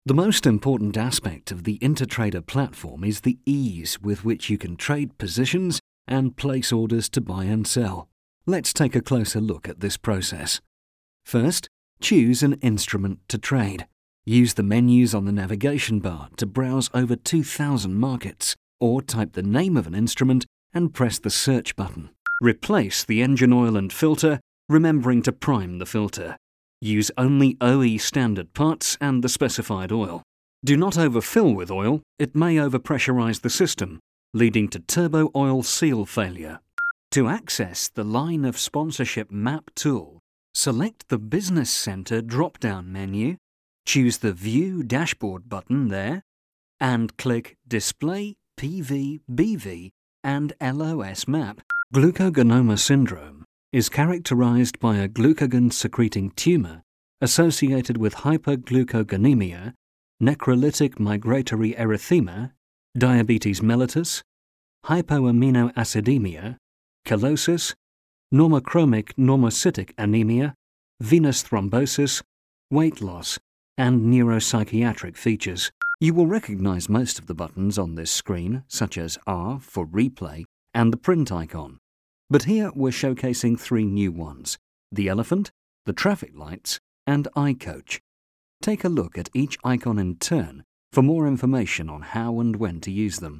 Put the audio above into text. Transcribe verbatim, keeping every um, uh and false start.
The most important aspect of the InterTrader platform is the ease with which you can trade positions and place orders to buy and sell. Let's take a closer look at this process. First, choose an instrument to trade. Use the menus on the navigation bar to browse over two thousand markets, or type the name of an instrument and press the search button. Replace the engine oil and filter, remembering to prime the filter. Use only O E standard parts and the specified oil. Do not overfill with oil, it may overpressurize the system, leading to turbo oil seal failure. To access the Line of Sponsorship Map tool, select the Business Center drop-down menu, choose the View Dashboard button there, and click Display P V, B V, and L O S Map. Glucogonoma syndrome is characterized by a glucagon-secreting tumor associated with hyperglucogonemia, necrolytic migratory erythema, diabetes mellitus, hypoaminoacidemia, chalosis, normochromic normocytic anemia, venous thrombosis, weight loss, and neuropsychiatric features. You will recognize most of the buttons on this screen, such as R for replay and the print icon. But here we're showcasing three new ones: the elephant, the traffic lights, and iCoach. Take a look at each icon in turn for more information on how and when to use them.